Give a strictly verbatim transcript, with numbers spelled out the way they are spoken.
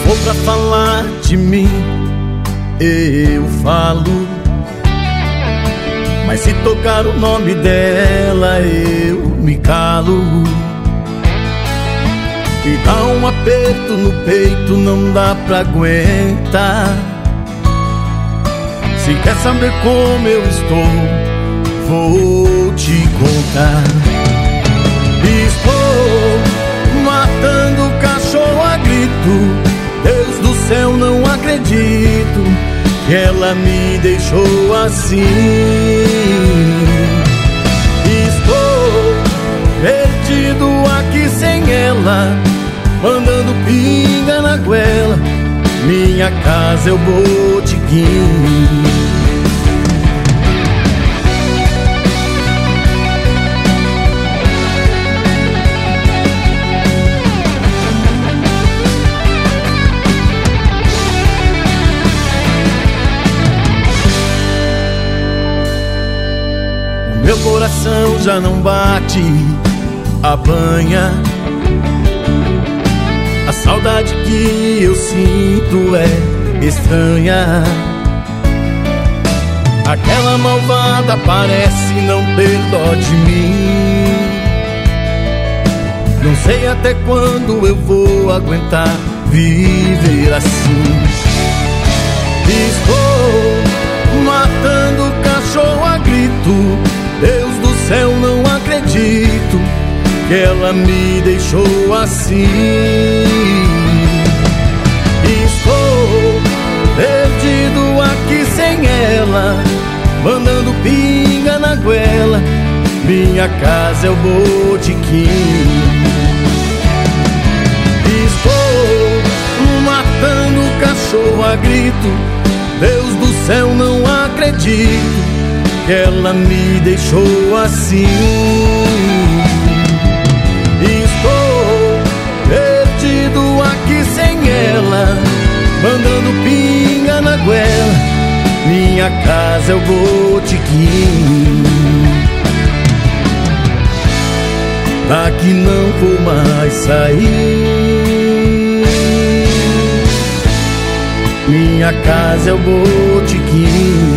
for pra falar de mim, eu falo, mas se tocar o nome dela, eu me calo. E dá um aperto no peito, não dá pra aguentar. Se quer saber como eu estou, vou te contar. Estou matando cachorro a grito. Deus do céu, não acredito que ela me deixou assim. Estou perdido aqui sem ela, mandando pinga na goela. Minha casa é o botiquim. Meu coração já não bate, apanha. A saudade que eu sinto é estranha. Aquela malvada parece não ter dó de mim. Não sei até quando eu vou aguentar viver assim. Estou matando cachorro a grito. Deus do céu, não acredito que ela me deixou assim. Estou perdido aqui sem ela, mandando pinga na goela. Minha casa é o botiquim. Estou matando cachorro a grito. Deus do céu, não acredito que ela me deixou assim. Estou perdido aqui sem ela, mandando pinga na goela. Minha casa é o botiquim. Daqui não vou mais sair. Minha casa é o botiquim.